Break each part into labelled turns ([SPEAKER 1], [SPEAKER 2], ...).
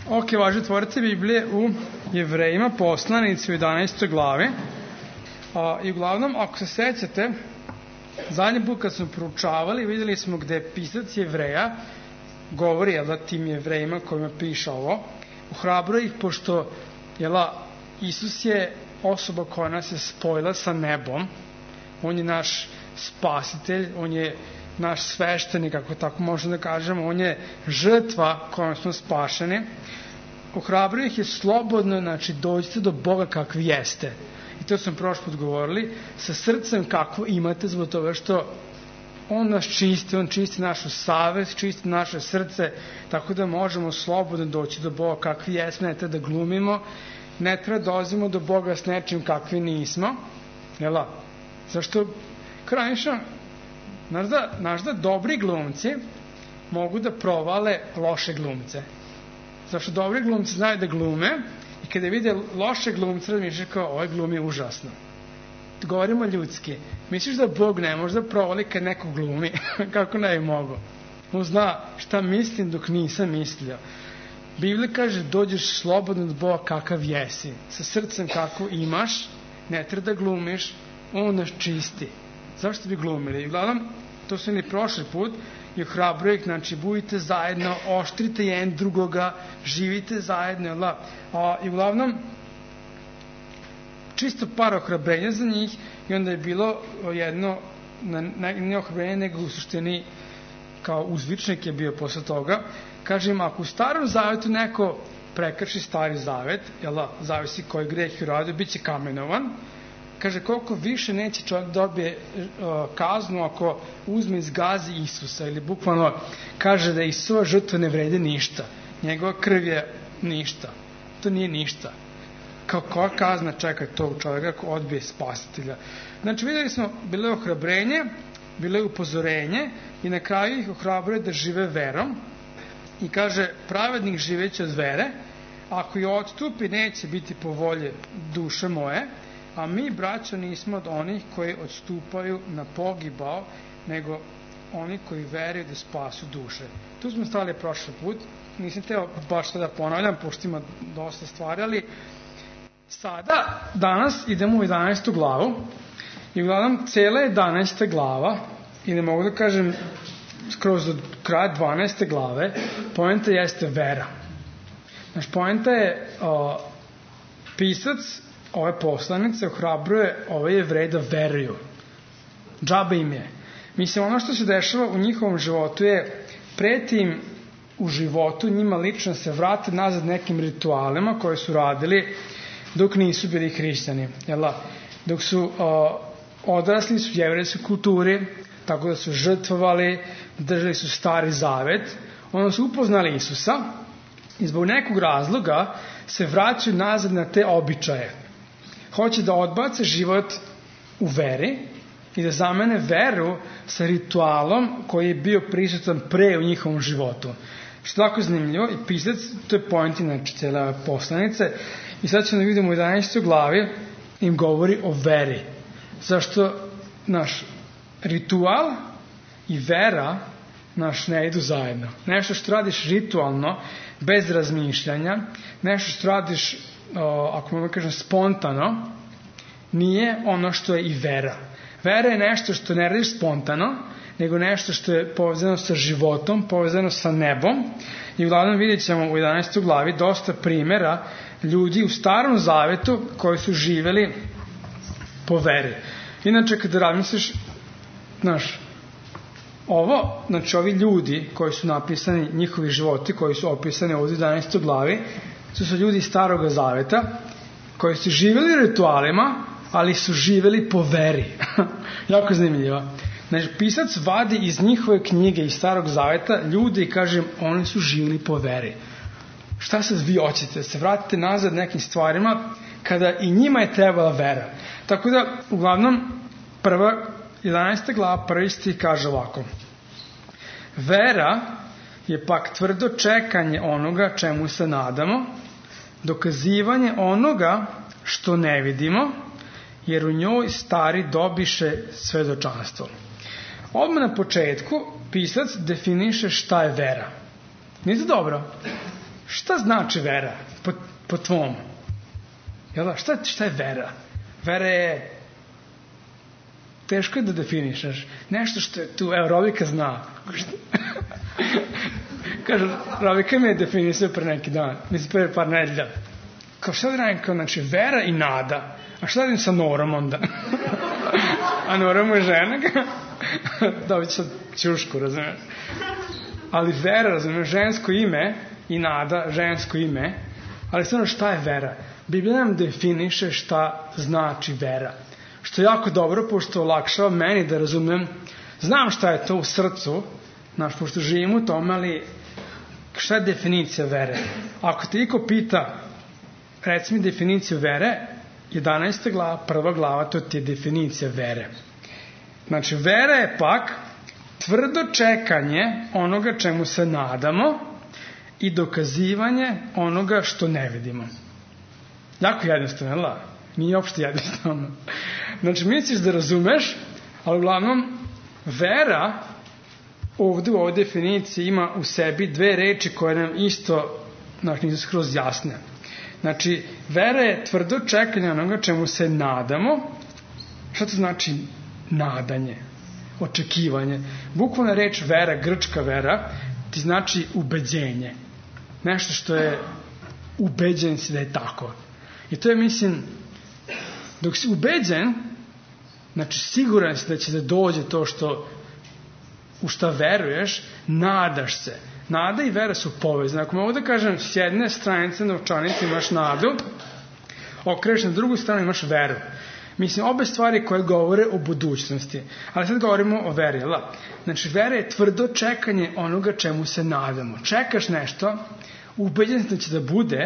[SPEAKER 1] Ok, važi otvorite Biblije u Jevrejima, poslanici u 11. glavi. I uglavnom, ako se sećate, zadnji put kad smo proučavali, vidjeli smo gde pisac Jevreja govori tim Jevrejima kojima piše ovo, ohrabro ih, pošto Isus je osoba koja nas je spojila sa nebom, on je naš spasitelj, on je naš sveštenik, ako tako možemo da kažemo, on je žrtva kojom smo spašeni. Ohrabrio ih je slobodno, znači dođite do Boga kakvi jeste. I to smo prošli put govorili, sa srcem kakvo imate, zbog toga što on nas čisti, on čisti našu savest, čisti naše srce, tako da možemo slobodno doći do Boga kakvi jesmo, ne treba da glumimo, ne treba da dolazimo do Boga s nečim kakvi nismo. Zašto krajnično, znaš da dobri glumci mogu da provale loše glumce. Zašto dobri glumci znaju da glume i kada vide loše glumce, razmišljaju kao, ovaj glumi užasno. Govorimo ljudski. Misliš da Bog ne može da provali kad neko glumi? Kako ne bi mogo? On zna šta mislim dok nisam mislio. Biblija kaže, dođeš slobodno od Boga kakav jesi. Sa srcem kako imaš, ne treba da glumiš, on nas čisti. Zašto bi glumili? Uglavnom, to su ili prošli put, i ohrabruju ih, znači, budite zajedno, oštrite jedan drugoga, živite zajedno, I uglavnom, čisto par ohrabrenja za njih, i onda je bilo jedno, ne ohrabrenje, nego u suštini, kao uzvičnik je bio posle toga, kaže im, ako u starom zavetu neko prekrši stari zavet, zavisi koji greh je uradio, bit će kamenovan. Kaže, koliko više neće čovjek dobije kaznu ako uzme i zgazi Isusa, ili bukvalno kaže da Isusova žrtva ne vredi ništa. Njegova krv je ništa. To nije ništa. Koja kazna čeka tog čovjeka ako odbije spasitelja? Znači, vidjeli smo, bilo je ohrabrenje, bilo je upozorenje i na kraju ih ohrabruje da žive verom i kaže, pravednik živeće od vere, ako je odstupi neće biti po volje duše moje, a mi, braćo, nismo od onih koji odstupaju na pogibao, nego oni koji veruju da spasu duše. Tu smo stali prošli put, nisam teo baš sada ponavljam, pošto ima dosta stvari, ali sada, danas idemo u 11. glavu i uglavnom cijela 11. glava, ili mogu da kažem skroz do kraja 12. glave, poenta jeste vera. Znači, poenta je pisac ove poslanice ohrabruje ove Jevreje da veruju. Džabe im je. Mislim, ono što se dešava u njihovom životu je preti im u životu njima lično se vrate nazad nekim ritualima koje su radili dok nisu bili hrišćani. Dok su odrasli su u jevrejskoj kulturi, tako da su žrtvovali, držali su stari zavet, onda su upoznali Isusa i zbog nekog razloga se vraćaju nazad na te običaje. Hoće da odbace život u veri i da zamene veru sa ritualom koji je bio prisutan pre u njihovom životu. Što je tako zanimljivo i pisac, to je point inače cijela poslanica, i sad ćemo da vidimo u 11. glavi im govori o veri. Zašto naš ritual i vera ne idu zajedno. Nešto što radiš ritualno, bez razmišljanja, nešto što radiš, ako mogu kažem, spontano, nije ono što je i vera. Vera je nešto što ne radiš spontano, nego nešto što je povezano sa životom, povezano sa nebom. I uglavnom vidjet ćemo u 11. glavi dosta primjera ljudi u starom zavetu koji su živjeli po veri. Inače, kada razmisliš, ovi ljudi koji su napisani, njihovi životi koji su opisani ovdje u 11. glavi, su ljudi iz starog zaveta koji su živjeli ritualima, ali su živjeli po veri. Jako zanimljivo. Znači, pisac vadi iz njihove knjige iz starog zaveta ljudi i kaže, oni su živjeli po veri. Šta sad vi hoćete? Se vratite nazad nekim stvarima kada i njima je trebala vera. Tako da, uglavnom, 11. glava, prvi stih kaže ovako. Vera je pak tvrdo čekanje onoga čemu se nadamo, dokazivanje onoga što ne vidimo, jer u njoj stari dobiše svedočanstvo. Odmah na početku pisac definiše šta je vera. Nije to dobro? šta znači vera po tvom? Jel da? Šta je vera? Vera je, teško je da definišeš. Nešto što je tu, evo, Robika zna. Kaže, Robika mi je definisao pre neki dan, mislim pre par nedelja. Kao šta da radim, kao, znači, vera i nada. A šta radim sa Norom onda? A Nora mu je žena, dobit sad ćušku, razumiješ? Ali vera, razumiješ, žensko ime i nada, žensko ime, ali stvarno šta je vera? Biblija nam definiše šta znači vera. Što je jako dobro, pošto olakšava meni da razumem, znam šta je to u srcu, znaš, pošto živim u tome, ali šta je definicija vere? Ako te iko pita, reci mi definiciju vere, 11. glava, 1. glava, to ti je definicija vere. Znači, vera je pak tvrdo čekanje onoga čemu se nadamo i dokazivanje onoga što ne vidimo. Jako jednostavno, jel? Nije uopšte jednostavno. Znači, misliš da razumeš, ali uglavnom, vera ovdje u ovoj definiciji ima u sebi dve reči koje nam isto, znači, nisu skroz jasne. Znači, vera je tvrdo čekanje onoga čemu se nadamo. Šta to znači nadanje? Očekivanje. Bukvalna reč vera, grčka vera, ti znači ubeđenje. Nešto što je ubeđen si da je tako. I to je, mislim, dok si ubeđen, znači siguran si da će da dođe to što u šta veruješ, nadaš se. Nada i vera su povezane. Ako mogu da kažem, s jedne stranice novčanice imaš nadu, okreneš na drugu stranu imaš veru. Mislim, obe stvari koje govore o budućnosti. Ali sad govorimo o veri. Znači, vera je tvrdo čekanje onoga čemu se nadamo. Čekaš nešto, ubeđen da će da bude,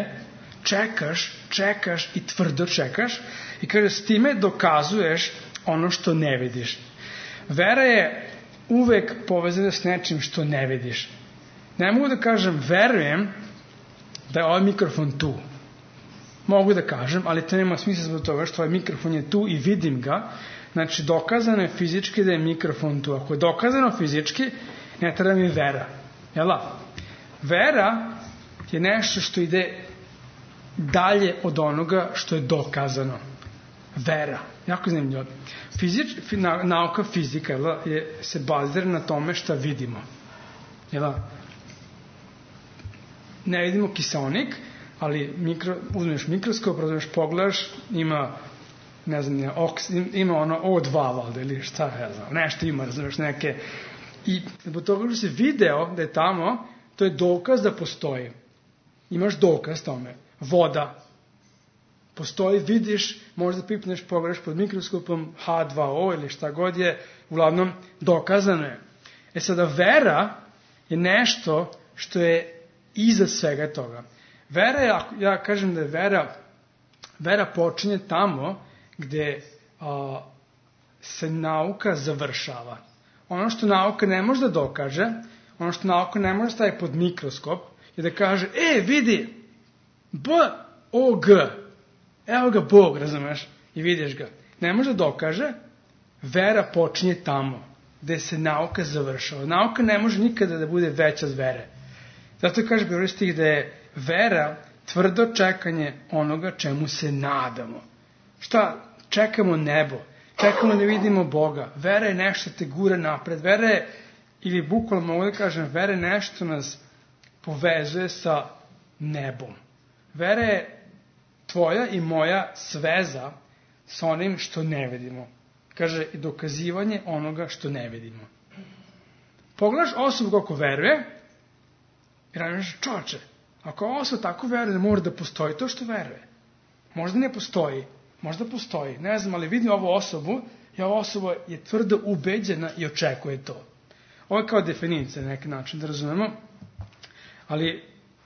[SPEAKER 1] čekaš i tvrdo čekaš i kaže, s time dokazuješ ono što ne vidiš. Vera je uvek povezana s nečim što ne vidiš. Ne mogu da kažem, verujem da je ovaj mikrofon tu. Mogu da kažem, ali to nema smisla zbog toga što ovaj mikrofon je tu i vidim ga. Znači, dokazano je fizički da je mikrofon tu. Ako je dokazano fizički, ne treba mi vera. Jel' vera je nešto što ide dalje od onoga što je dokazano. Vera. Jako zanimljivo. Nauka fizika se bazira na tome šta vidimo. Jel' ne vidimo kiseonik, ali uzmeš mikroskop, razumeš, pogledaš, ima, ne znam, ima ono O2 valjda ili šta je, nešto ima, razumeš, neke. I zbog toga što si video da je tamo, to je dokaz da postoji. Imaš dokaz tome. Voda. Postoji, vidiš, možda pipneš, pogledaš pod mikroskopom H2O ili šta god je, uglavnom dokazano je. Sada, vera je nešto što je iza svega toga. Vera je, ja kažem da je vera počinje tamo gde se nauka završava. Ono što nauka ne može da dokaže, ono što nauka ne može staviti pod mikroskop, je da kaže, vidi, B-O-G, evo ga Bog, razumeš, i vidiš ga. Ne može da dokaže, vera počinje tamo gde se nauka završava. Nauka ne može nikada da bude veća od vere. Zato kaže prvi stih da je vera tvrdo čekanje onoga čemu se nadamo. Šta? Čekamo nebo. Čekamo da vidimo Boga. Vera je nešto te gura napred. Vera je, ili bukvalno mogu da kažem, vera je nešto nas povezuje sa nebom. Vera je tvoja i moja sveza sa onim što ne vidimo. Kaže, dokazivanje onoga što ne vidimo. Pogledaš osobu kako veruje, i radiš, čoče, ako osoba tako veruje, da mora da postoji to što veruje. Možda ne postoji, možda postoji, ne znam, ali vidim ovu osobu i ova osoba je tvrdo ubeđena i očekuje to. Ovo je kao definicija na neki način, da razumemo, ali,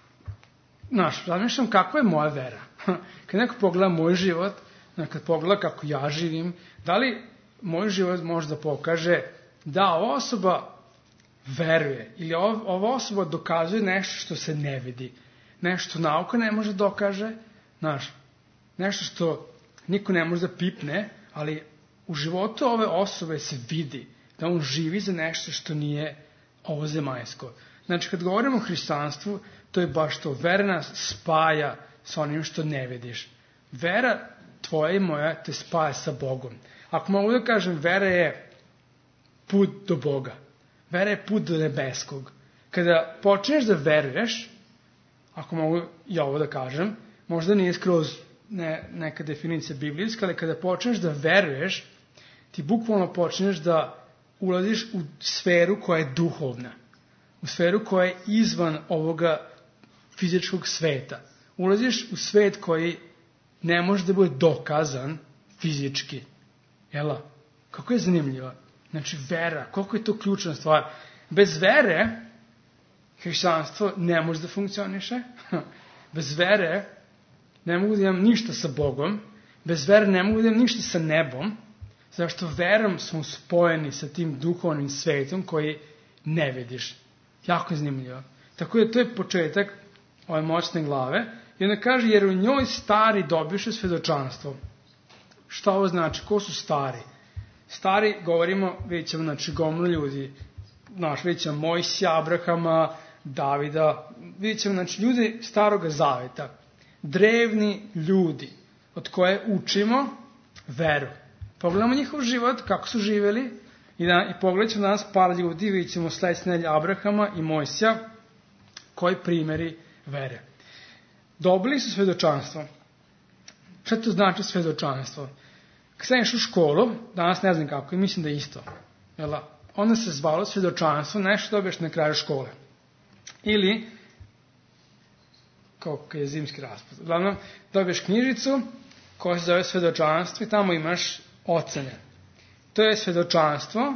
[SPEAKER 1] razmišljam kakva je moja vera. Kad neko pogleda moj život, kad pogleda kako ja živim, da li moj život može da pokaže da ova osoba veruje ili ova osoba dokazuje nešto što se ne vidi, nešto nauka ne može dokaže, nešto što niko ne može da pipne, ali u životu ove osobe se vidi da on živi za nešto što nije ovo zemaljsko. Znači, kad govorimo o hrišćanstvu, to je baš to. Vera nas spaja sa onim što ne vidiš. Vera tvoja i moja te spaja sa Bogom. Ako mogu da kažem, vera je put do Boga. Vera je put do nebeskog. Kada počneš da veruješ, ako mogu i ovo da kažem, možda nije skroz neka definicija biblijska, ali kada počneš da veruješ, ti bukvalno počneš da ulaziš u sferu koja je duhovna. U sferu koja je izvan ovoga fizičkog sveta. Ulaziš u svet koji ne može da bude dokazan fizički. Jela? Kako je zanimljivo. Znači, vera, koliko je to ključna stvar. Bez vere, hrišćanstvo ne može da funkcioniše. Bez vere ne mogu da imam ništa sa Bogom. Bez vere ne mogu da imam ništa sa nebom. Zašto verom smo spojeni sa tim duhovnim svetom koji ne vidiš. Jako je zanimljivo. Tako da to je početak ove moćne glave. I onda kaže, jer u njoj stari dobiše svedočanstvo. Šta ovo znači? Ko su stari? Stari, govorimo, vidjet ćemo, znači, gomilu ljudi. Vidjet ćemo Mojsija, Abrahama, Davida. Vidjet ćemo, znači, ljudi staroga zaveta. Drevni ljudi od koje učimo veru. Pogledamo njihov život, kako su živjeli, i pogledat ćemo danas par ljudi, vidjet ćemo sledeće nedelje Abrahama i Mojsija, koji primeri vere. Dobili su svedočanstvo. Šta to znači svedočanstvo? Kad sam išao u školu, danas ne znam kako, i mislim da je isto. Onda se zvalo svedočanstvo, nešto dobiješ na kraju škole. Ili, kao je zimski raspad, uglavnom, dobiješ knjižicu koja se zove svedočanstvo i tamo imaš ocene. To je svedočanstvo,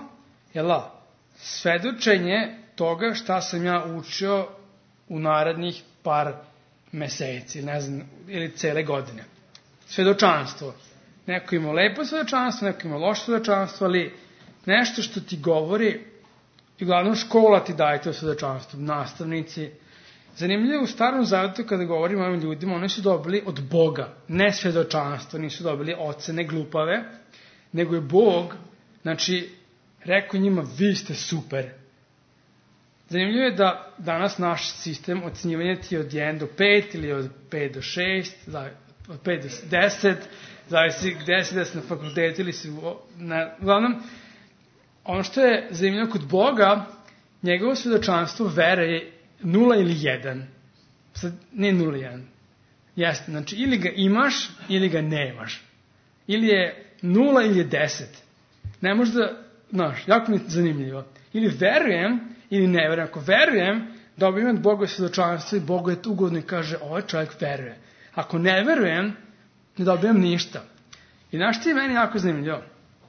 [SPEAKER 1] svedočenje toga šta sam ja učio u narednih par meseci, ne znam, ili cele godine. Svedočanstvo. Neko ima lepo svedočanstvo, neko ima loše svedočanstvo, ali nešto što ti govori, i glavno škola ti daje to svedočanstvo, nastavnici. Zanimljivo, u Starom Zavetu kada govorimo o ovim ljudima, oni su dobili od Boga, ne svedočanstvo, nisu dobili ocene glupave, nego je Bog, znači, rekao njima, vi ste super. Zanimljivo je da danas naš sistem ocenjivanja ti je od 1 do 5 ili od 5 do 6, od 5 do 10, zavisi gde si, da si na fakultetu ili si uglavnom, ono što je zanimljivo kod Boga, njegovo svedočanstvo vere je 0 ili 1. Sad, ne 0 ili 1. Jeste, znači, ili ga imaš, ili ga nemaš. Ili je 0 ili je 10. Ne možda, jako mi je zanimljivo. Ili verujem, ili ne verujem. Ako verujem, dobijem od Boga svedočanstvo i Bogu je to ugodno i kaže, ovaj čovjek veruje. Ako ne verujem, ne dobijem ništa. I znaš ti je meni jako zanimljivo.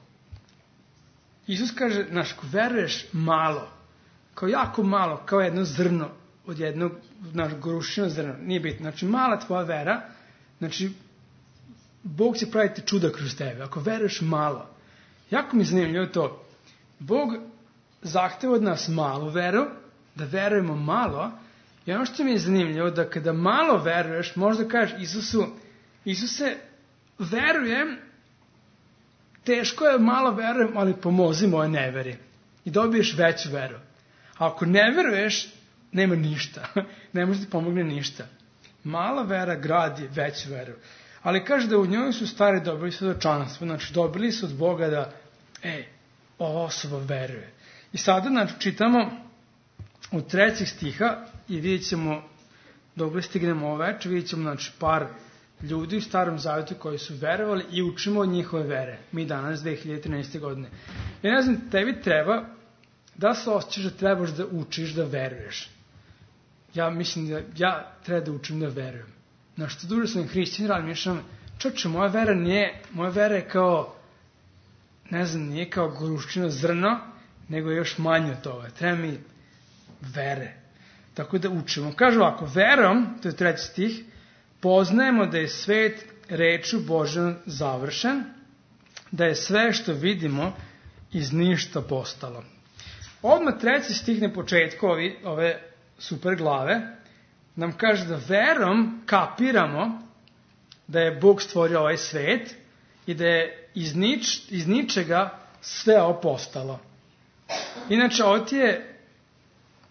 [SPEAKER 1] Isus kaže, ako veruješ malo, kao jako malo, kao jedno zrno od jednog, grušino zrno, nije bitno. Znači, mala tvoja vera, znači, Bog će praviti čuda kroz tebe. Ako veruješ malo, jako mi je zanimljivo to. Bog zahteva od nas malu veru, da verujemo malo, i ono što mi je zanimljivo, da kada malo veruješ, možda kažeš Isuse, verujem, teško je, malo verujem, ali pomozi moje neveri. I dobiješ veću veru. A ako ne veruješ, nema ništa. Ne može ti pomogne ništa. Mala vera gradi veću veru. Ali kaže da u njoj su stari dobili svedočanstvo. Znači, dobili su od Boga da, ova osoba veruje. I sada, znači, čitamo u 3 stiha i vidjet ćemo, dok stignemo ovo večer, vidjet ćemo, znači, par ljudi u Starom Zavetu koji su verovali i učimo od njihove vere. Mi danas, 2013. godine. Ja ne znam, tebi treba da se osjećaš da trebaš da učiš da veruješ. Ja mislim da ja treba da učim da verujem. Znaš, što duže sam hrišćan, razmišljam, čoče, moja vera je kao, ne znam, nije kao gruščino zrno, nego je još manje od toga. Treba mi vere. Tako da učimo. Kaže ovako, verom, to je 3 stih, poznajemo da je svet rečju Božjom završen, da je sve što vidimo iz ništa postalo. Odmah 3 stih na početku ove super glave nam kaže da verom kapiramo da je Bog stvorio ovaj svet i da je iz ničega sve ovo postalo. Inače, ovo ti je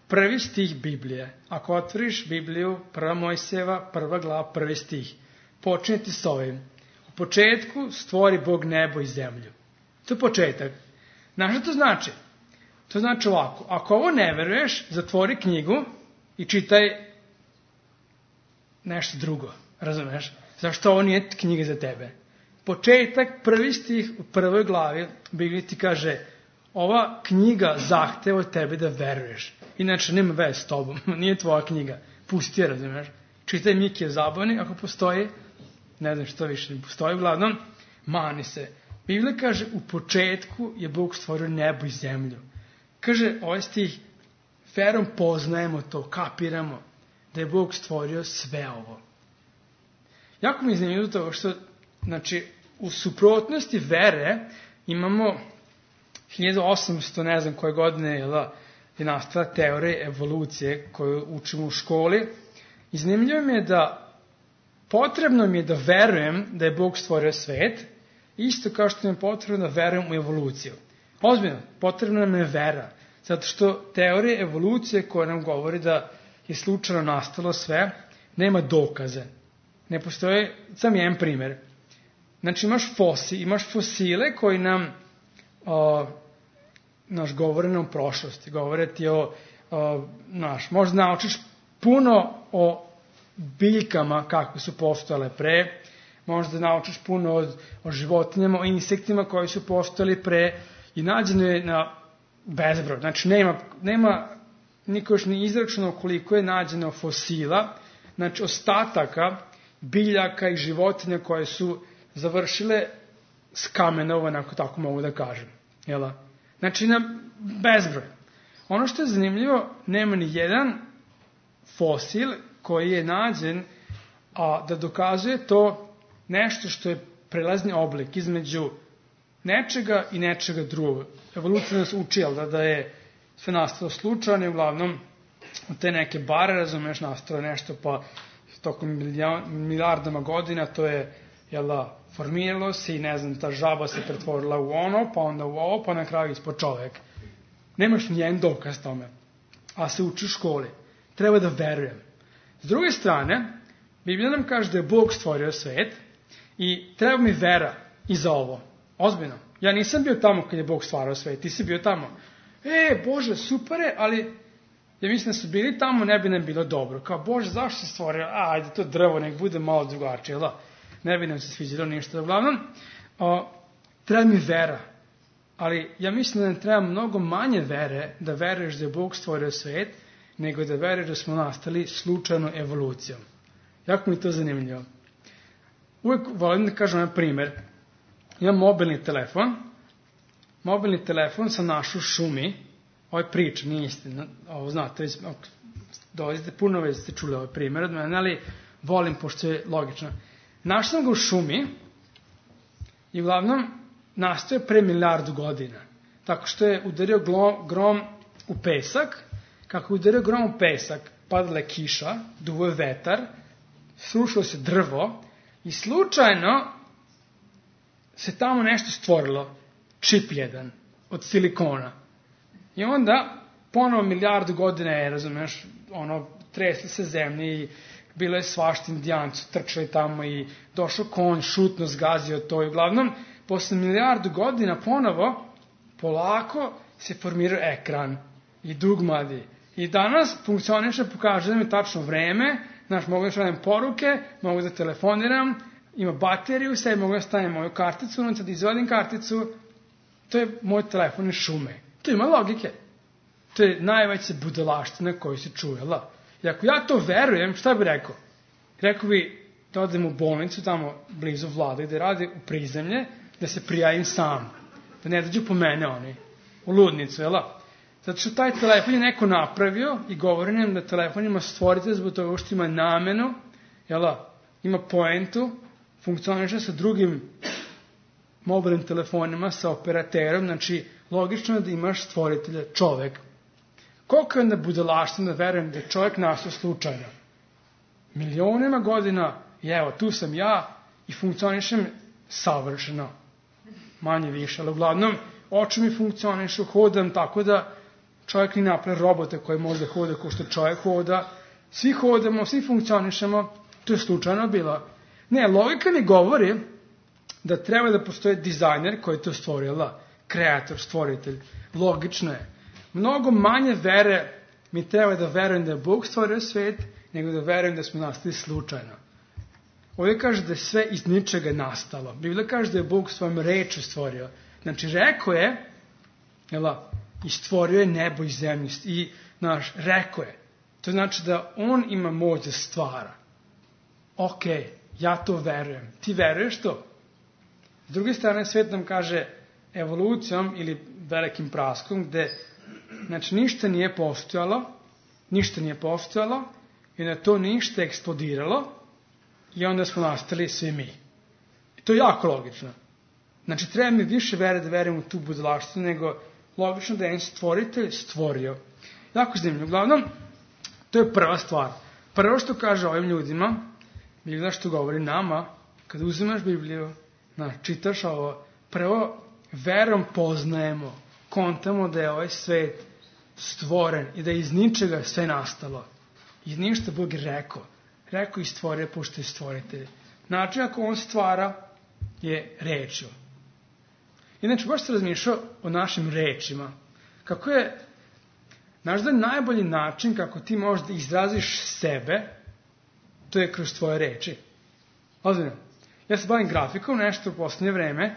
[SPEAKER 1] prvi stih Biblije. Ako otvoriš Bibliju, 1. Mojsijeva, 1. glava, 1. stih. Počinjeti s ovim. U početku stvori Bog nebo i zemlju. To je početak. Znaš što to znači? To znači ovako. Ako ovo ne veruješ, zatvori knjigu i čitaj nešto drugo. Razumeš? Zašto ovo nije knjiga za tebe? Početak, 1. stih u 1. glavi Biblija ti kaže ova knjiga zahteva od tebe da veruješ. Inače, nema veze s tobom. Nije tvoja knjiga. Pusti je, razumeš? Čitaj Mikije Zabavni, ako postoji. Ne znam što više ne postoji. Uglavnom, mani se. Biblija kaže, u početku je Bog stvorio nebo i zemlju. Kaže, ovaj stih, verom poznajemo to, kapiramo da je Bog stvorio sve ovo. Jako mi je zanimljivo to što, znači, u suprotnosti vere imamo 1800, ne znam koje godine je nastala teorija evolucije koju učimo u školi. I zanimljivo mi je da potrebno mi je da verujem da je Bog stvorio svet, isto kao što mi je potrebno da verujem u evoluciju. Ozbiljno, potrebna nam je vera, zato što teorija evolucije koja nam govori da je slučajno nastalo sve, nema dokaze. Ne postoje, sam jedan primjer. Znači imaš fosile koji nam govore nam o prošlosti, govore ti možda naučiš puno o biljkama kako su postojale pre, možda naučiš puno o životinjama, o insektima koji su postojali pre i nađeno je na bezbroj. Znači nema niko još ni izračunao koliko je nađeno fosila, znači ostataka biljaka i životinja koje su završile s kamenova, ako tako mogu da kažem. Jel? Znači na bezbroj. Ono što je zanimljivo, nema ni jedan fosil koji je nađen, a da dokazuje to nešto što je prelazni oblik između nečega i nečega drugog. Evolucija nas uči da je sve nastalo slučajno i uglavnom u te neke bare, razumeš, nastalo nešto pa tokom milijardama godina to je formiralo se i ne znam, ta žaba se pretvorila u ono, pa onda u ovo, pa na kraju ispod čovek. Nemaš nijedan dokaz tome, a se uči u školi. Treba da verujem. S druge strane, Biblija nam kaže da je Bog stvorio svet i treba mi vera i za ovo. Ozbiljno. Ja nisam bio tamo kad je Bog stvarao svet, ti si bio tamo. Bože, super je, ali ja mislim da su bili tamo, ne bi nam bilo dobro. Kao, Bože, zašto si stvorio? Ajde, to drvo, nek bude malo drugačije, ne bi nam se sviđalo ništa. Uglavnom, treba mi vera. Ali ja mislim da nam treba mnogo manje vere da veruješ da je Bog stvorio svet, nego da veruješ da smo nastali slučajno evolucijom. Jako mi to zanimljivo. Uvijek volim da kažem na primjer, imam mobilni telefon sam našao u šumi, ovo je priča, nije istina, ovo znate, dolazite puno već ste čuli ovaj primjer od mene, ali volim pošto je logično. Našao sam ga u šumi i uglavnom nastao je pre 1 milijardu godina, tako što je udario grom u pesak, kako je udario grom u pesak, padala je kiša, duvo je vetar, srušilo se drvo i slučajno se tamo nešto stvorilo, čip jedan, od silikona. I onda, ponovo 1 milijardu godina je, razumeš, tresli se zemlji i bilo je svašta, indijanci trčali tamo i došao konj, šutno zgazio to i uglavnom, posle 1 milijardu godina ponovo, polako se formirao ekran i dugmadi. I danas funkcioniše, pokaže da mi tačno vreme, mogu da šaljem poruke, mogu da telefoniram, ima bateriju, sad mogu da stavim moju karticu, da izvadim karticu, to je moj telefon iz šume. To ima logike. To je najveća budalaština koju se čuje. I ako ja to verujem, šta bi rekao? Rekao bi da odem u bolnicu, tamo blizu Vlade, gde radi u prizemlje, da se prijavim sam. Da ne dođu po mene oni. U ludnicu, Zato što taj telefon je neko napravio i govori nam da telefon ima stvoritelj zbog toga što ima namenu, ima poentu, funkcioniše sa drugim mobilnim telefonima, sa operaterom, znači logično je da imaš stvoritelja čovek. Koliko je onda budalaština da verujem da je čovjek nastao slučajno? Milionima godina i evo, tu sam ja i funkcionišem savršeno. Manje više, ali uglavnom, oči mi funkcionišu, hodam tako da čovjek ni napravi robote koji možda hoda kao što čovjek hoda, svi hodamo, svi funkcionišemo, to je slučajno bilo. Ne, logika mi govori da treba da postoje dizajner koji je to stvorila, kreator, stvoritelj. Logično je. Mnogo manje vere mi treba da verujem da je Bog stvorio svet, nego da verujem da smo nastali slučajno. Ovdje kaže da je sve iz ničega nastalo. Biblija kaže da je Bog svojom rečju stvorio. Znači, rekao je, i stvorio je nebo i zemlju. I, rekao je. To znači da on ima moć da stvara. Ok, ja to verujem. Ti veruješ to? S druge strane, svet nam kaže evolucijom ili velikim praskom, gde znači ništa nije postojalo i na to ništa eksplodiralo i onda smo nastali svi mi. I to je jako logično. Znači, treba mi više vere da verujem u tu budalaštinu, nego logično da je jedan stvoritelj stvorio. Jako zanimljivo. Uglavnom, to je prva stvar. Prvo što kaže ovim ljudima, Biblija što govori nama, kad uzimaš Bibliju, čitaš ovo, prvo verom poznajemo, kontamo da je ovaj svet stvoren i da je iz ničega sve nastalo. Iz ništa Bog je rekao. Rekao i stvorio, pošto je stvoritelj. Način ako on stvara je rečju. Inače, baš se razmišljao o našim rečima. Kako je, znaš da je najbolji način kako ti možeš da izraziš sebe, to je kroz tvoje reči. Ozbiljno. Ja se bavim grafikom, nešto u posljednje vreme,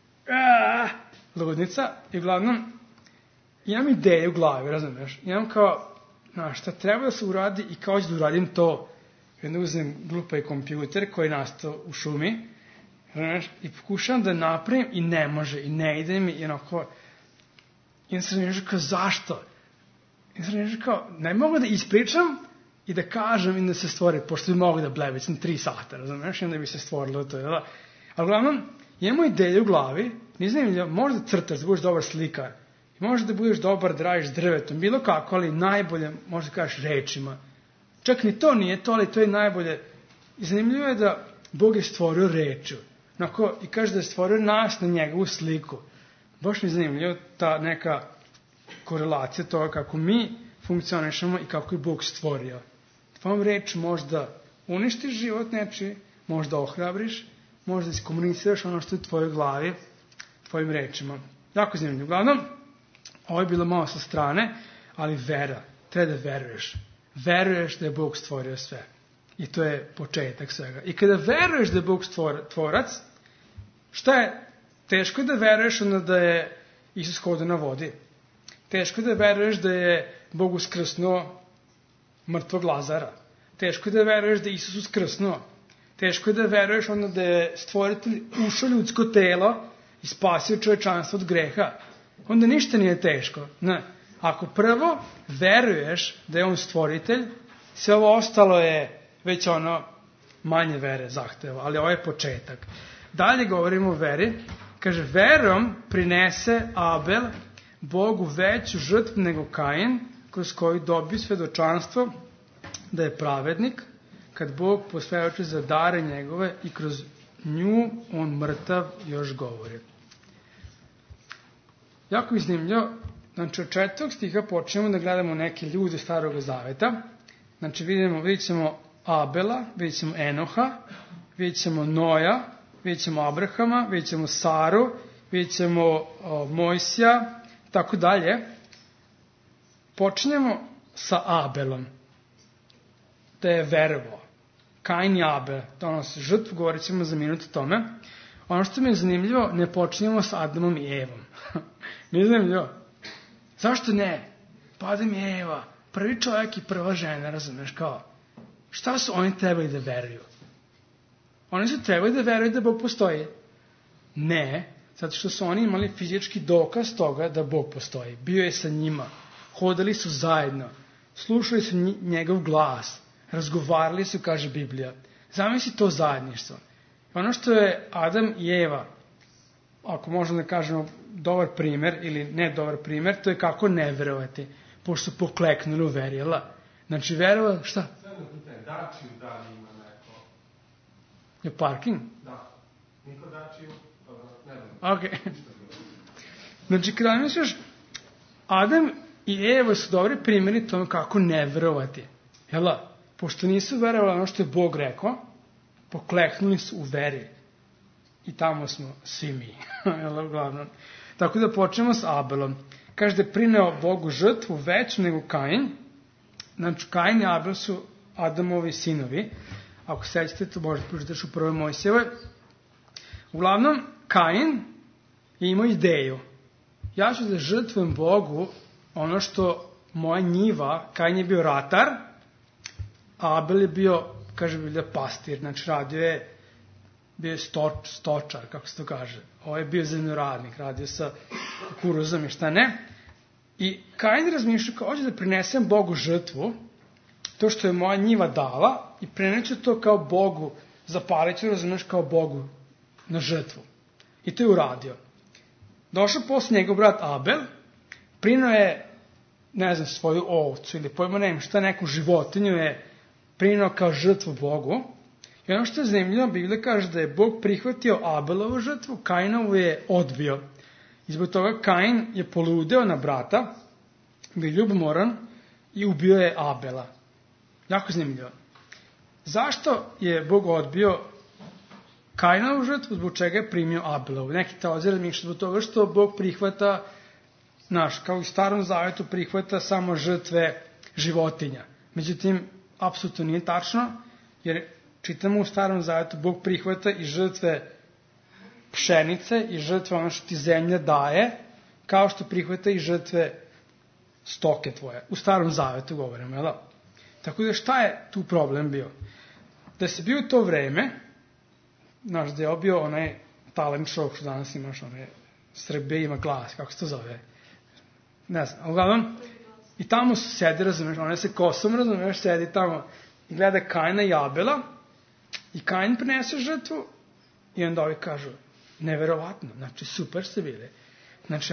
[SPEAKER 1] ludnica, i uglavnom, imam ideje u glavi, razumiješ? Imam kao, šta treba da se uradi i kao ću da uradim to. I onda uzem glupa i kompjuter koji je nastao u šumi, i pokušavam da napravim i ne može, i ne ide mi, i onako, i onda se razmišljam kao, zašto? I onda se razmišljam kao, ne mogu da ispričam i da kažem i da se stvori, pošto bi mogu da blebe, sam 3 sata, razumiješ, i onda bi se stvorilo to, jel da? Ali uglavnom, imamo ideje u glavi, ne znam, možda crtaš, da budeš dobar slikar, i možda da budeš dobar da radiš drvetom, bilo kako, ali najbolje, možda kažeš rečima. Čak ni to nije to, ali to je najbolje. I zanimljivo je da Bog je stvorio rečju. I kaže da je stvorio nas na njegovu sliku. Baš mi je zanimljivo ta neka korelacija toga kako mi funkcionišemo i kako je Bog stvorio. Tvojom reč možda uništiš život nečiji, možda ohrabriš, možda iskomuniciraš ono što je u tvojoj glavi, tvojim rečima. Jako zanimljivo. Uglavnom, ovo je bilo malo sa strane, ali vera. Treba da veruješ. Veruješ da je Bog stvorio sve. I to je početak svega. I kada veruješ da je Bog tvorac, šta je? Teško je da veruješ onda da je Isus hodao na vodi. Teško je da veruješ da je Bog uskrsnuo mrtvog Lazara. Teško je da veruješ da je Isus uskrsnuo. Teško je da veruješ onda da je stvoritelj ušao ljudsko telo i spasio čovečanstvo od greha. Onda ništa nije teško. Ne. Ako prvo veruješ da je on stvoritelj, sve ovo ostalo je već manje vere zahteva, ali ovo je početak. Dalje govorimo o veri. Kaže, verom prinese Abel Bogu veću žrtvu nego Kain, kroz koju dobio svedočanstvo da je pravednik, kad Bog posvedoči za dare njegove i kroz nju on mrtav još govori. Jako je zanimljivo. Znači, od 4. stiha počnemo da gledamo neke ljude Starog zaveta. Znači, vidjet ćemo Abela, vidjet ćemo Enoha, vidjet ćemo Noja, vidjet ćemo Abrahama, vidjet ćemo Saru, vidjet ćemo Mojsija, tako dalje. Počnemo sa Abelom, da je verovao. Kain i Abel, žrtvu, govorit ćemo za minut o tome. Ono što mi je zanimljivo, ne počnemo sa Adamom i Evom. Nije zanimljivo? Zašto ne? Pa Adam i Eva, prvi čovjek i prva žena, razumeš, kao, šta su oni trebali da veruju? Oni su trebali da veruju da Bog postoji? Ne, zato što su oni imali fizički dokaz toga da Bog postoji. Bio je sa njima, hodali su zajedno, slušali su njegov glas, razgovarali su, kaže Biblija. Zamisli to zajedništvo. Ono što je Adam i Eva, ako možemo da kažemo dobar primer ili ne dobar primer, to je kako ne verovati, pošto su pokleknuli u veri, jel? Znači, verovati, šta?
[SPEAKER 2] Dačiju da li ima neko?
[SPEAKER 1] Je parking?
[SPEAKER 2] Da. Niko dačiju, ne znam.
[SPEAKER 1] Ok. Znači, kada misliš, Adam I evo su dobri primjeri tome kako ne verovati. Jel? Pošto nisu verovali ono što je Bog rekao, pokleknuli su u veri. I tamo smo svi mi. Jel, uglavnom. Tako da počnemo s Abelom. Kaže da je prineo Bogu žrtvu veću nego Kain. Znači, Kain i Abel su Adamovi sinovi. Ako sećate, to možete pročitaš u 1. Mojsijevoj. Uglavnom, Kain je imao ideju. Ja ću da žrtvujem Bogu ono što moja njiva, Kain je bio ratar, a Abel je bio, kaže Biblija, pastir. Znači, bio je stočar, kako se to kaže. Ovo je bio zemljoradnik, radio sa kukuruzom i šta ne. I Kain razmišlja kao, hoću da prinesem Bogu žrtvu, to što je moja njiva dala, i preneću to kao Bogu, zapalit ću, razumiješ, kao Bogu na žrtvu. I to je uradio. Došao posle njegov brat Abel, prinuo je, ne znam, svoju ovcu ili pojma ne šta, neku životinju je prinuo kao žrtvu Bogu. I ono što je zanimljivo, Biblija kaže da je Bog prihvatio Abelovu žrtvu, Kainovu je odbio. I zbog toga Kain je poludeo na brata, bio ljubomoran i ubio je Abela. Jako zanimljivo. Zašto je Bog odbio Kainovu žrtvu, zbog čega je primio Abelovu? Neki teolozi razmišljaju zbog toga što Bog prihvata, kao i u Starom Zavetu, prihvata samo žrtve životinja. Međutim, apsolutno nije tačno, jer čitamo u Starom Zavetu, Bog prihvata i žrtve pšenice i žrtve ono što ti zemlja daje, kao što prihvata i žrtve stoke tvoje. U Starom Zavetu govorimo, jel? Tako da šta je tu problem bio? Da se bio to vreme, znaš, da je bio onaj talent show što danas imaš, onaj Srbije ima glas, kako se to zove? Ne znam, uglavnom, i tamo su sedi, razumeš, ona se kosom, razumeš, sedi tamo i gleda Kaina i Abela, i Kain prinese žrtvu i onda ovi kažu, neverovatno, znači super ste bili. Znači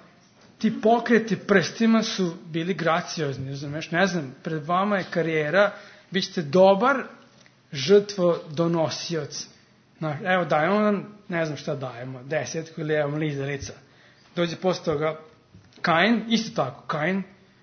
[SPEAKER 1] ti pokreti prstima su bili graciozni, razumeš, ne znam, pred vama je karijera, vi ćete dobar žrtvodonosioc. Znači, evo dajemo vam, ne znam šta dajemo, 10 ili evo lizalica. Dođe posle toga Kain, isto tako, Kain,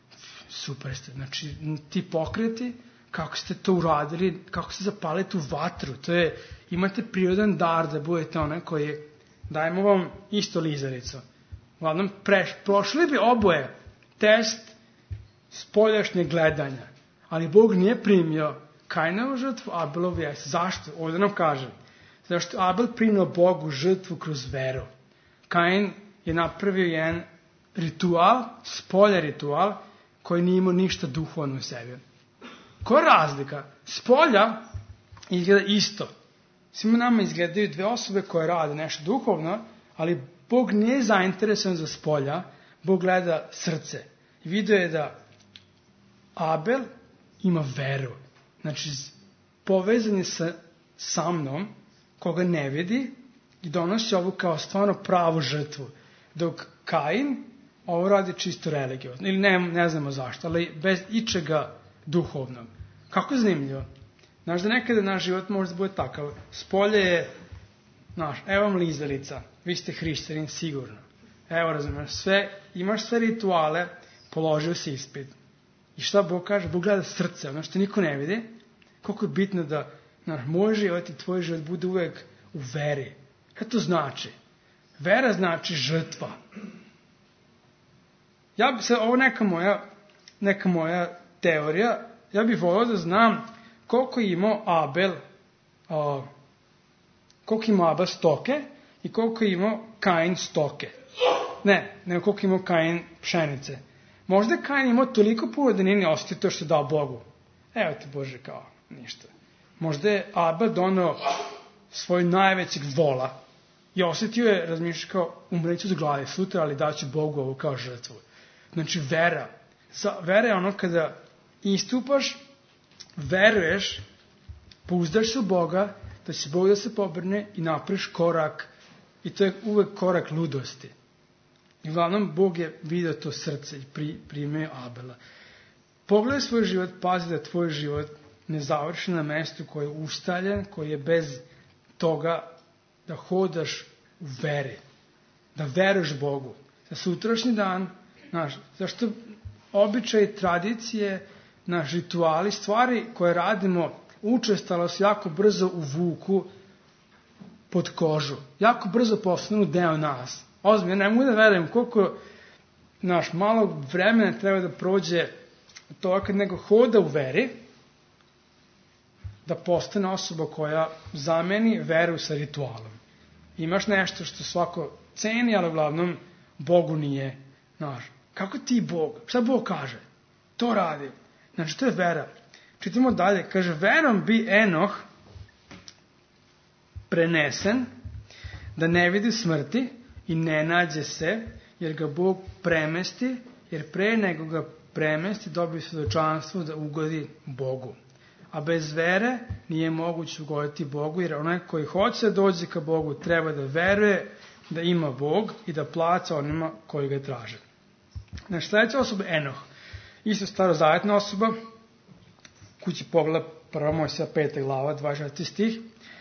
[SPEAKER 1] super ste, znači ti pokreti, kako ste to uradili, kako ste zapali tu vatru, to je, imate prirodan dar da budete onaj koji je, dajemo vam isto lizalicu. Uglavnom, prošli bi oboje test spoljašnjeg gledanja, ali Bog nije primio Kainovu žrtvu, Abelovu jeste. Zašto? Ovdje nam kaže. Zašto Abel primio Bogu žrtvu kroz veru. Kain je napravio jedan ritual, spolja ritual, koji nije imao ništa duhovno u sebi. Koja je razlika? Spolja izgleda isto. Svima nama izgledaju dve osobe koje rade nešto duhovno, ali Bog nije zainteresovan za spolja, Bog gleda srce. I vidio je da Abel ima veru. Znači, povezan je sa mnom, koga ne vidi, i donosi ovu kao stvarno pravu žrtvu. Dok Kain ovo radi čisto religiozno. Ili ne znamo zašto, ali bez ičega duhovnog. Kako je zanimljivo? Znaš da nekada naš život može da bude takav. Spolje je, evo vam lizalica, vi ste hrišćanin sigurno. Evo, razumiješ, imaš sve rituale, položio si ispit. I šta Bog kaže? Bog gleda srce, ono što niko ne vidi. Koliko je bitno da moj život i tvoj život bude uvek u veri. Kada to znači? Vera znači žrtva. Ovo je neka moja teorija. Ja bih volio da znam koliko je imao Abel stoke i koliko je imao Kain stoke. Ne koliko je imao Kain pšenice. Možda je Kain imao toliko puno da nije osjetio to što je dao Bogu. Evo ti Bože, kao ništa. Možda je Abel donao svoj najvećeg vola i osjetio je, razmišljao kao, umreću od glave sutra, ali daću Bogu ovo kao žrtvu. Znači vera. Vera je ono kada istupaš, veruješ, pouzdaš se u Boga, da će Bog da se pobrne i napraviš korak, i to je uvek korak ludosti. I uglavnom Bog je vidio to srce i primio Abela. Pogledaj svoj život, pazi da tvoj život ne završi na mestu koji je ustaljen, koji je bez toga da hodaš u veri, da veruješ Bogu. Za sutrašnji dan, zašto običaji, tradicije, naši rituali, stvari koje radimo učestalo se jako brzo uvuku pod kožu. Jako brzo postanu deo nas. Ozbiljno, ja ne mogu da verujem koliko malo vremena treba da prođe to kad nego hoda u veri, da postane osoba koja zameni veru sa ritualom. Imaš nešto što svako ceni, ali uglavnom Bogu nije naš. Kako ti Bog? Šta Bog kaže? To radi. Znači, to je vera. Čitamo dalje. Kaže, verom bi Enoh prenesen da ne vidi smrti i ne nađe se, jer ga Bog premesti, jer pre nego ga premesti dobije svedočanstvo da ugodi Bogu. A bez vere nije moguće ugoditi Bogu, jer onaj koji hoće da dođe ka Bogu treba da veruje da ima Bog i da plaća onima koji ga traže. Znači, sledeća osoba je Enoh. Isto starozavetna osoba, kući pogleda 1. Mojsija 5. glava, 24. stih.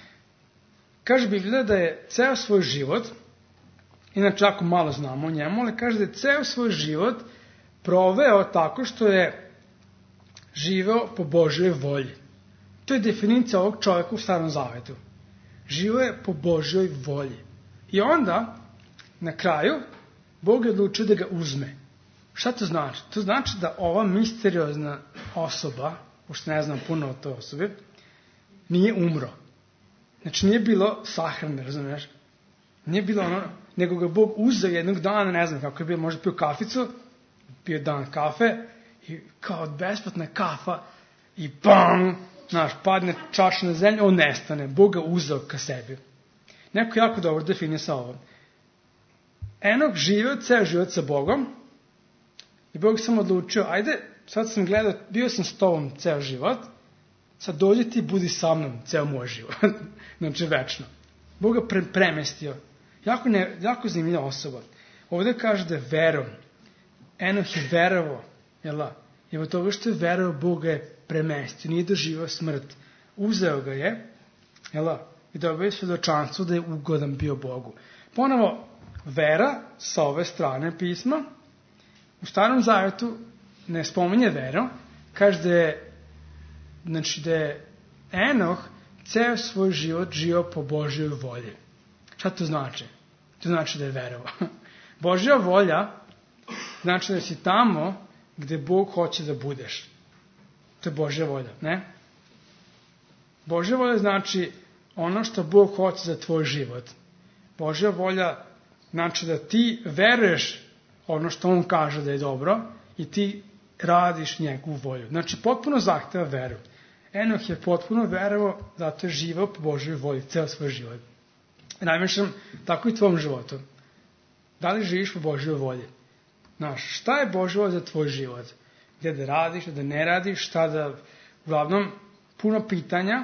[SPEAKER 1] Kaže Biblija da je ceo svoj život, inače jako malo znamo o njemu, ali kaže da je ceo svoj život proveo tako što je živeo po Božjoj volji. To je definicija ovog čovjeka u Starom Zavetu. Živeo je po Božjoj volji. I onda, na kraju, Bog je odlučio da ga uzme. Šta to znači? To znači da ova misteriozna osoba, pošto ne znam puno o toj osobi, nije umro. Znači, nije bilo sahrane, razumiješ? Nije bilo ono, nego ga Bog uzeo jednog dana, ne znam kako je bilo, možda pio kaficu, pio dan kafe, i kao besplatna kafa, i bam, padne čaša na zemlju, on nestane. Bog ga uzeo ka sebi. Neko jako dobro definisao ovo. Enok živio ceo život sa Bogom, i Bog sam odlučio, ajde, sad sam gledao, bio sam s tobom ceo život, sad dođi ti, budi sa mnom ceo moj život. Znači, večno. Bog ga premestio. Jako zanimljiva osoba. Ovdje kaže da je verom. Enoh je verovo. Jer od toga što je verovo, Bog ga je premestio. Nije doživao smrt. Uzeo ga je. I dobio je svedočanstvo da je ugodan bio Bogu. Ponovo, vera sa ove strane pisma. U Starom Zavetu ne spominje veru. Kaže da je Enoh ceo svoj život živio po Božjoj volji. Šta to znači? To znači da je verovao. Božja volja znači da si tamo gde Bog hoće da budeš. To je Božja volja, ne? Božja volja znači ono što Bog hoće za tvoj život. Božja volja znači da ti veruješ ono što On kaže da je dobro i ti radiš njegovu volju. Znači, potpuno zahteva veru. Enoh je potpuno verovao, zato je živao po Božjoj volji, ceo svoj život. Najmišljam, tako i u tvom životu. Da li živiš po Božjoj volji? Šta je Božja volja za tvoj život? Gde da radiš, da ne radiš, šta da... Uglavnom, puno pitanja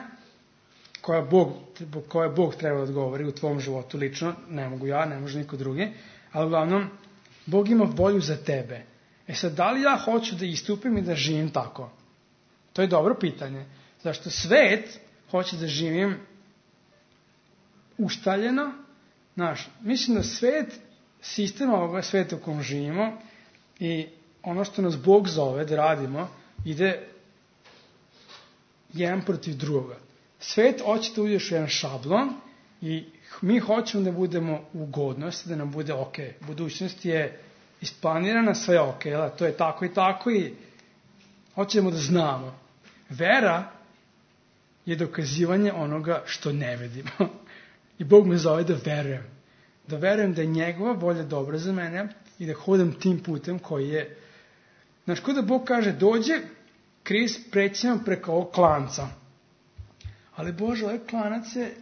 [SPEAKER 1] koje Bog treba da odgovori u tvom životu lično. Ne mogu ja, ne može niko drugi. Ali uglavnom, Bog ima volju za tebe. Sad, da li ja hoću da istupim i da živim tako? To je dobro pitanje. Zašto svet hoće da živim ustaljeno. Mislim da sistem ovoga sveta u kojem živimo i ono što nas Bog zove da radimo, ide jedan protiv drugoga. Svet hoće da uđeš u jedan šablon i mi hoćemo da budemo u ugodnosti, da nam bude ok. Budućnost je isplanirana, sve je ok, to je tako i tako i hoćemo da znamo. Vera je dokazivanje onoga što ne vidimo. I Bog me zove da verujem. Da verujem da je njegova volja dobra za mene i da hodam tim putem koji je... Znači, kada Bog kaže, dođe, Krist preći nam preko ovog klanca. Ali Bože, ovaj klanac je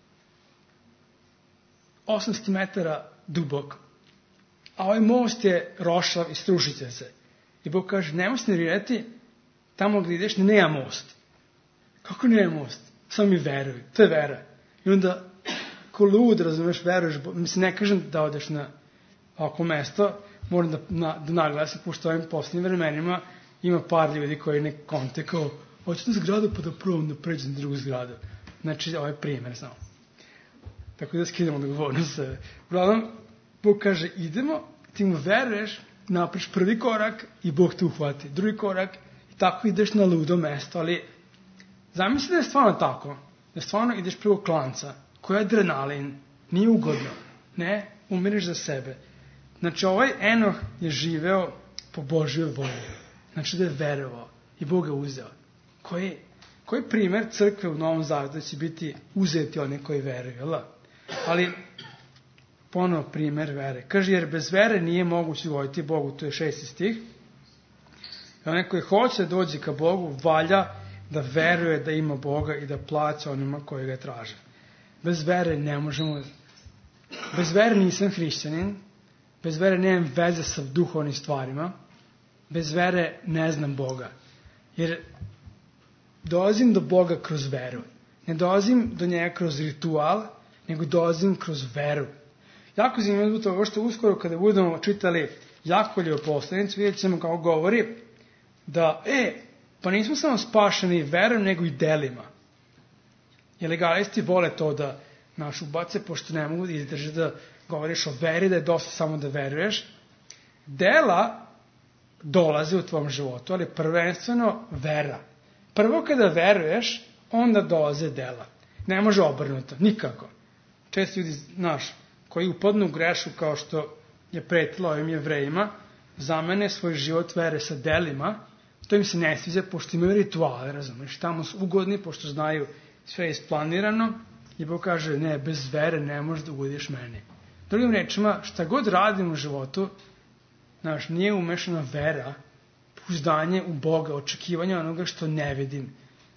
[SPEAKER 1] 800 metara dubok. A ovaj most je rošav i strušit će se. I Bog kaže, nemoj se nervirati, tamo gdje ideš nema most. Kako nema most? Samo mi veruj. To je vera. I onda, ko lud, razumeš, veruješ. Mislim, ne kažem da odeš na ovako mesto, moram da naglasim, pošto ovim posljednjim vremenima ima par ljudi koji ne konte kao, hoću na zgradu pa da probam da pređem na drugu zgradu. Znači, ovo je primjer samo. Tako da skidamo odgovornost. Uglavnom, Bog kaže, idemo, ti mu veruješ napriš prvi korak i Bog te uhvati. Drugi korak i tako ideš na ludo mesto, ali zamisli da je stvarno tako. Da stvarno ideš preko klanca, koji je adrenalin, nije ugodno. Ne, umireš za sebe. Znači, ovaj Enoh je živeo po Božjoj volji. Znači da je verovao i Bog je uzeo. Koji primer crkve u Novom Zavetu da će biti uzeti one koji veruju, jel da? Ali, ponovo primer vere. Kaže, jer bez vere nije moguće ugoditi Bogu, to je 6. stih. I onaj koji hoće da dođe ka Bogu, valja da veruje da ima Boga i da plaća onima koji ga traže. Bez vere ne možemo... Bez vere nisam hrišćanin, bez vere nemam veze sa duhovnim stvarima, bez vere ne znam Boga. Jer dolazim do Boga kroz veru. Ne dolazim do njega kroz ritual, nego dolazim kroz veru. Jako zanimljivo to, što uskoro kada budemo čitali Jakovljevu poslanicu, vidjet ćemo kako govori da, pa nismo samo spašeni verom, nego i delima. Jer legalisti vole to da naš ubace, pošto ne mogu da izdrže da govoriš o veri, da je dosta samo da veruješ. Dela dolaze u tvom životu, ali prvenstveno vera. Prvo kada veruješ, onda dolaze dela. Ne može obrnuto, nikako. Često ljudi, koji upadnu u grešu kao što je pretilo ovim Jevrejima, zamene svoj život vere sa delima, to im se ne sviđa, pošto imaju rituale, razumiješ, tamo su ugodni, pošto znaju sve je isplanirano, i Bog kaže, ne, bez vere ne možeš da ugodiš meni. Drugim rečima, šta god radim u životu, nije umešana vera, pouzdanje u Boga, očekivanje onoga što ne vidim.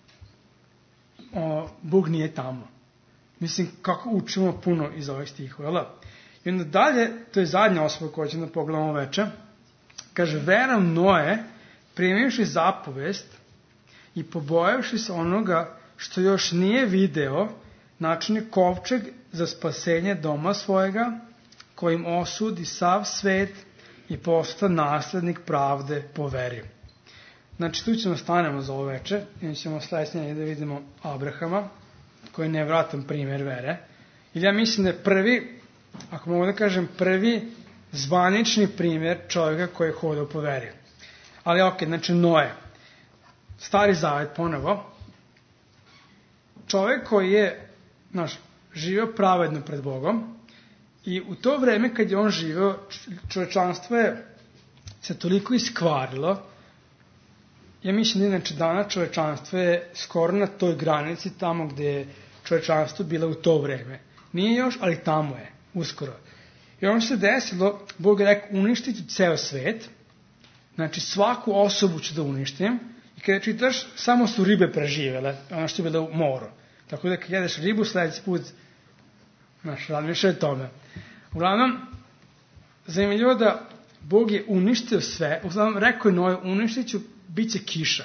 [SPEAKER 1] Bog nije tamo. Mislim, kako učimo puno iz ovih stihova. I onda dalje, to je zadnja osoba koja ćemo da pogledamo veče, kaže, verom Noe, primivši zapovest i pobojavši se onoga što još nije video, načini kovčeg za spasenje doma svojega, kojim osudi sav svet i posta naslednik pravde po veri. Znači, tu ćemo stanemo za ovo veče i ćemo sledeće da vidimo Abrahama, koji je nevratan primjer vere. Ili ja mislim da je prvi, ako mogu da kažem, prvi zvanični primjer čovjeka koji je hodao po veri. Ali ok, znači Noe. Stari Zavet ponovo. Čovjek koji je živio pravedno pred Bogom i u to vreme kad je on živio, čovječanstvo je se toliko iskvarilo. Ja mislim da inače dana čovječanstvo je skoro na toj granici tamo gde je čovječanstvo bilo u to vreme. Nije još, ali tamo je, uskoro. I ono što se desilo, Bog je rekao, uništiti ceo svet, znači svaku osobu ću da uništim, i kada čitaš, samo su ribe preživele, ono što je bilo u moru. Tako da kad jedeš ribu, sledeći put, razmišljaj o tome. Uglavnom, zanimljivo da Bog je uništio sve, uglavnom rekao je Noe, uništit ću, bit će kiša.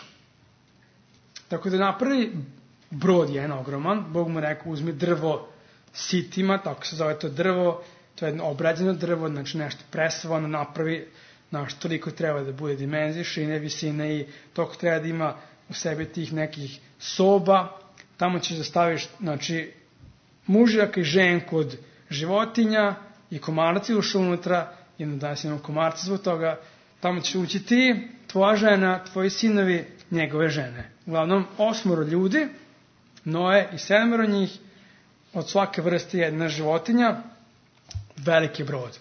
[SPEAKER 1] Tako da napravi brod jedan ogroman, Bog mu rekao, uzmi drvo sitima, tako se zove to drvo, to je jedno obrađeno drvo, znači nešto presavano, napravi, toliko treba da bude dimenzije, širine, visine i toliko treba da ima u sebi tih nekih soba. Tamo ćeš da staviš, mužjak i ženku od životinja i komarci ušao unutra, jedno danas imamo komarca zbog toga, tamo ćeš ući ti, tvoja žena, tvoji sinovi, njegove žene. Uglavnom, 8 ljudi, Noe i 7 njih, od svake vrste jedna životinja, veliki brod.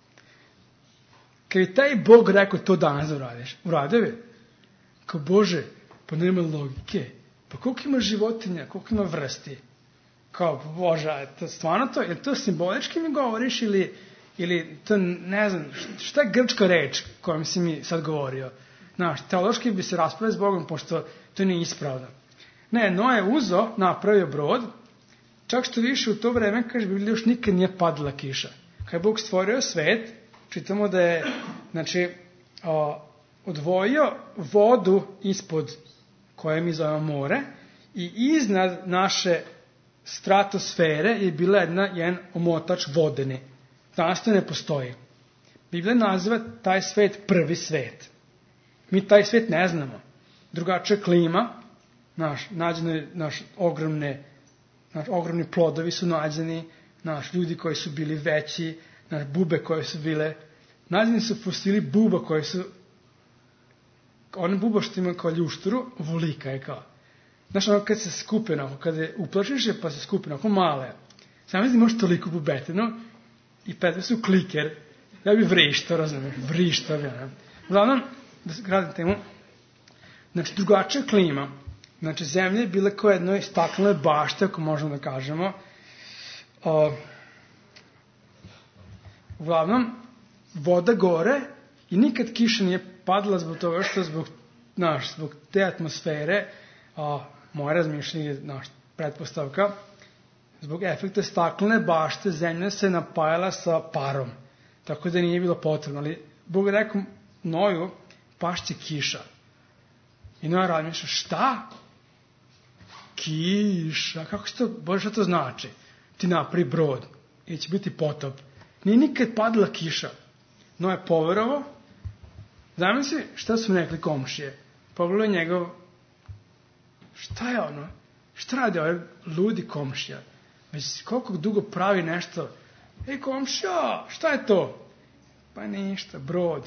[SPEAKER 1] Kad je taj Bog rekao to danas da uradiš, uradio bi? Kao Bože, pa nema logike. Pa koliko ima životinja, koliko ima vrsti? Kao, Bože, to stvarno to, je to simbolički mi govoriš ili to, ne znam, šta je grčka reč kojom si mi sad govorio? Teološki bi se raspravio s Bogom, pošto to nije ispravno. Ne, Noe je uzo, napravio brod, čak što više u to vreme, kaže, Biblija još nikad nije padala kiša. Kad je Bog stvorio svet, čitamo da je, odvojio vodu ispod koje mi zovemo more i iznad naše stratosfere je bila jedan omotač vodeni. Danas to ne postoji. Biblija naziva taj svet prvi svet. Mi taj svet ne znamo. Drugačija klima, ogromni plodovi su nađeni, ljudi koji su bili veći, bube koje su bile nađeni su fosili buba koji su, one buba što ima kao ljušturu, ovolika je kao. Znaš, ono kad se skupe, kada uplašiš je pa se skupe, onako male. Sam mislim, možeš toliko bubetinu i Petar su kliker. Ja bi vrištao, razumiješ, vrištao bi, ne. Uglavnom, da se gradim temu, znači, drugačija klima. Znači, zemlja je bila kao jednoj staklenoj bašte, ako možemo da kažemo. Uglavnom, voda gore i nikad kiša nije padala zbog toga što zbog te atmosfere, moje razmišljenje, pretpostavka, zbog efekta staklene bašte zemlja se napajala sa parom. Tako da nije bilo potrebno. Ali Bog je rekao Noju, pašće kiša. I Noja razmišlja, šta? Kiša? Kako će to, Bože, šta to znači? Ti napravi brod i će biti potop. Nije nikad padala kiša. Noja je poverovao. Zamisli šta su mi rekli komšije. Pogledaj njegov, šta je ono? Šta radi ovaj ludi komšija? Već koliko dugo pravi nešto. Ej komšija, šta je to? Pa ništa, brod.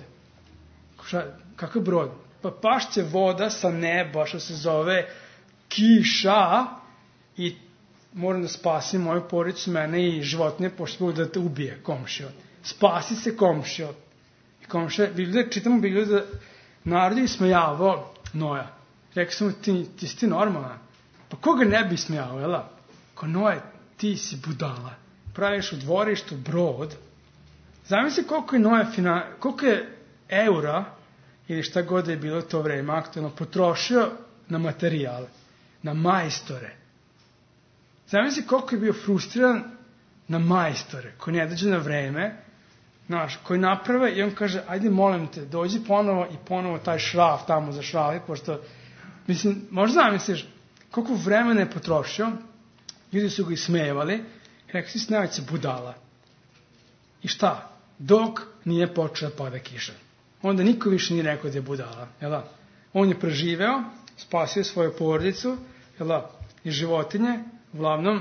[SPEAKER 1] Kakav brod? Pa pašće voda sa neba, što se zove kiša, i moram da spasim moju porodicu, mene i životinje, pošto da te ubije komšija. Spasi se komšija. I komšija, čitamo Bibliju da narod je ismejavao Noja. Rekao sam mu, ti si ti normalan? Pa koga ne bi ismejavao, jel? Ko Noje, ti si budala. Praviš u dvorištu brod. Zamisli koliko je eura, ili šta god je bilo to vreme aktualno, potrošio na materijale, na majstore. Zamisli koliko je bio frustriran na majstore, koji ne dođe na vreme, koji naprave i on kaže, ajde molim te, dođi ponovo i ponovo taj šraf tamo za šrafi, pošto, mislim, možda zamisliš koliko vremena je potrošio, ljudi su ga ismejevali, i rekao si najveća budala. I šta? Dok nije počela pada kiša. Onda niko više nije rekao da je budala. Jel? On je preživeo, spasio svoju porodicu, jel? I životinje, uglavnom,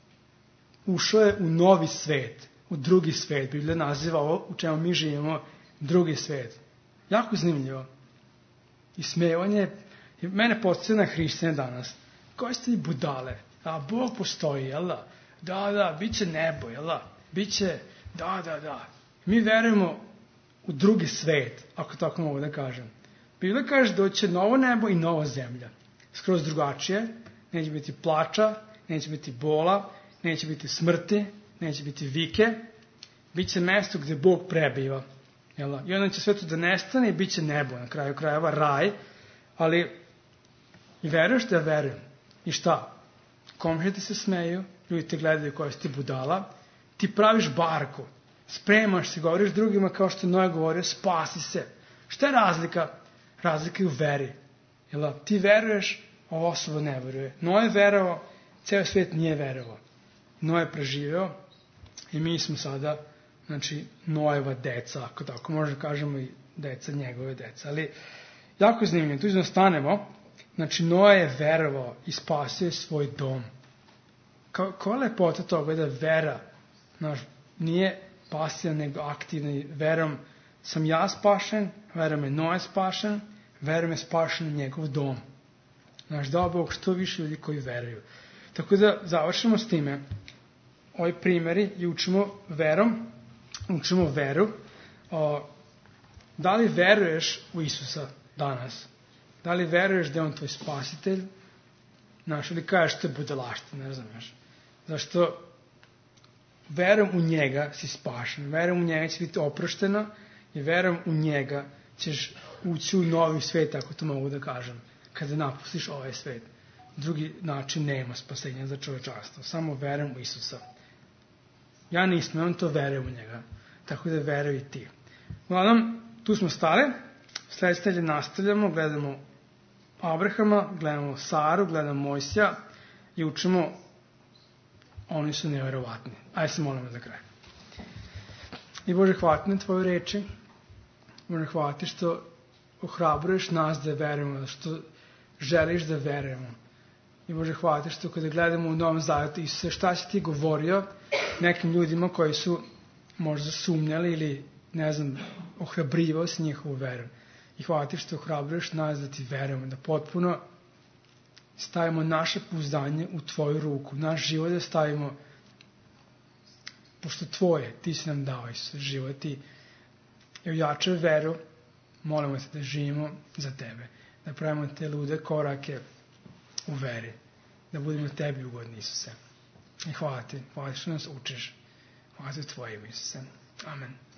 [SPEAKER 1] ušao je u novi svet, u drugi svet. Biblija naziva ovo u čemu mi živimo drugi svet. Jako zanimljivo. I smejevanje, mene podsjeća na hrišćane danas. Koji ste i budale? A Bog postoji, jel da? Da, bit će nebo, jel da? Biće, da. Mi verujemo u drugi svet, ako tako mogu da kažem. Biblija kaže da će novo nebo i nova zemlja. Skroz drugačije, neće biti plača, neće biti bola, neće biti smrti, neće biti vike, bit će mesto gde Bog prebiva. Jel da? I onda će sve to da nestane i bit će nebo, na kraju krajeva raj, ali i veruješ da verujem. I šta? Komšije ti se smeju, ljudi te gledaju koja si ti budala, ti praviš barku, spremaš se, govoriš drugima kao što Noja govorio, spasi se. Šta je razlika? Razlika je u veri. Jel, ti veruješ, ova osoba ne veruje. Noja je verovao, ceo svijet nije verovao. Noja je preživeo i mi smo sada, znači, Nojeva deca, ako tako možemo kažemo i deca, njegove deca. Ali, jako zanimljivo, tu izno stanemo, znači, Noja je verovao i spasio je svoj dom. Koja je lepota toga da vera, nije pasivna nego aktivna. Verom sam ja spašen, verom je Noja spašen, verom je spašen njegov dom. Dao Bog što više ljudi koji veruju. Tako da završimo s time. Ovi primjeri i učimo veru. Da li veruješ u Isusa danas? Da li veruješ da je on tvoj spasitelj? Ili kažeš to je budalaština, ne znam još. Zašto verom u njega si spašen, verom u njega će biti oprošteno i verom u njega ćeš ući u novi svet, ako to mogu da kažem, kada napustiš ovaj svet. Drugi način nema spasenja za čovečanstvo, samo verom u Isusa. Ja nisam, on to veruje u njega, tako da veruj i ti. Uglavnom, tu smo stali, sljedeće nastavljamo, gledamo Abrahama, gledamo Saru, gledamo Mojsija i učimo, oni su nevjerovatni. Ajde se molimo za kraj. I Bože, hvala na tvoje reči. Bože, hvala ti što ohrabruješ nas da verujemo, što želiš da verujemo. I Bože, hvala ti što kada gledamo u Novom Zavjetu Isuse, šta si ti govorio nekim ljudima koji su možda sumnjali ili, ne znam, ohrabrivao si njihovu veru. I hvala ti što ohrabruješ nas da ti verujemo, da potpuno stavimo naše pouzdanje u tvoju ruku, naš život da stavimo, pošto tvoje, ti si nam dao Isus život i ojačaj veru, molimo te da živimo za tebe, da pravimo te lude korake u veri, da budemo tebi ugodni, Isuse. I hvala ti što nas učiš. Hvala ti u tvoje ime, Isuse. Amen.